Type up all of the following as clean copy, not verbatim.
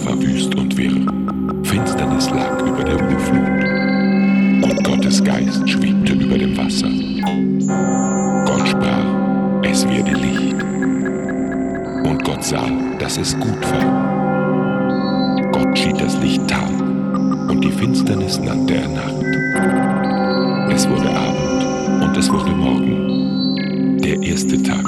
Wasser war wüst und wirr, Finsternis lag über der Urflut, und Gottes Geist schwebte über dem Wasser. Gott sprach, es werde Licht. Und Gott sah, dass es gut war. Gott schied das Licht Tag, und die Finsternis nannte er Nacht. Es wurde Abend, und es wurde Morgen, der erste Tag.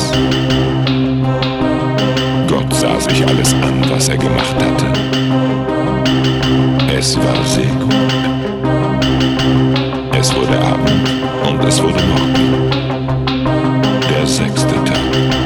Gott sah sich alles an, was er gemacht hatte. Es war sehr gut. Es wurde Abend und es wurde Morgen. Der 6. Tag.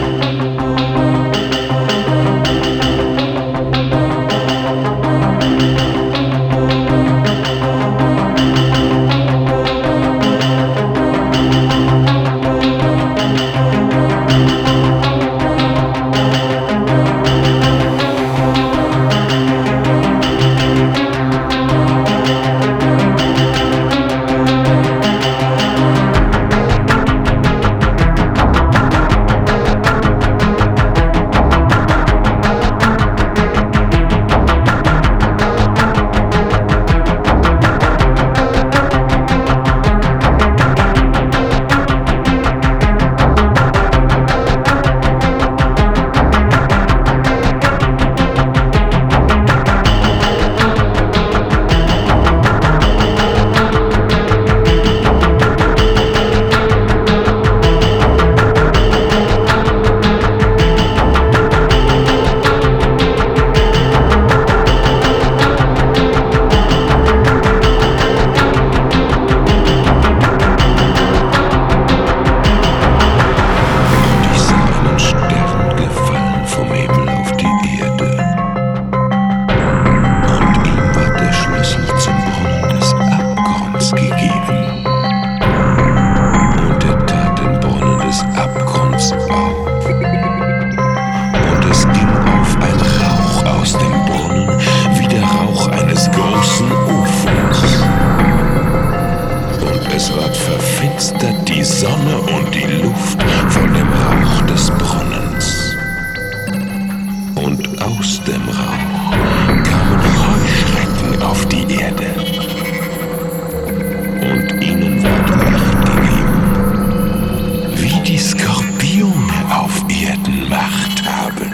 Die Sonne und die Luft von dem Rauch des Brunnens. Und aus dem Rauch kamen Heuschrecken auf die Erde. Und ihnen ward Macht gegeben, wie die Skorpione auf Erden Macht haben.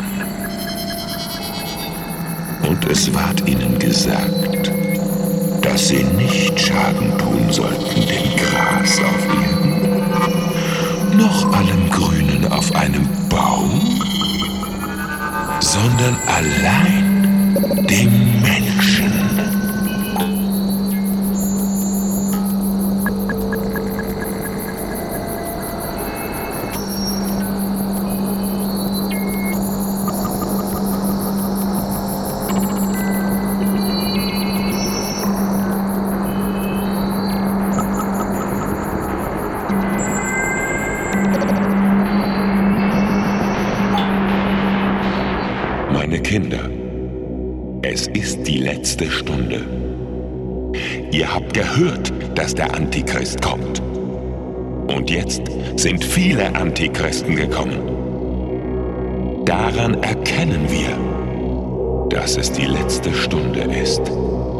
Und es ward ihnen gesagt, dass sie nicht Schaden tun sollten dem Gras auf Erden, noch allem Grünen auf einem Baum, sondern allein dem Menschen. Meine Kinder, es ist die letzte Stunde. Ihr habt gehört, dass der Antichrist kommt. Und jetzt sind viele Antichristen gekommen. Daran erkennen wir, dass es die letzte Stunde ist.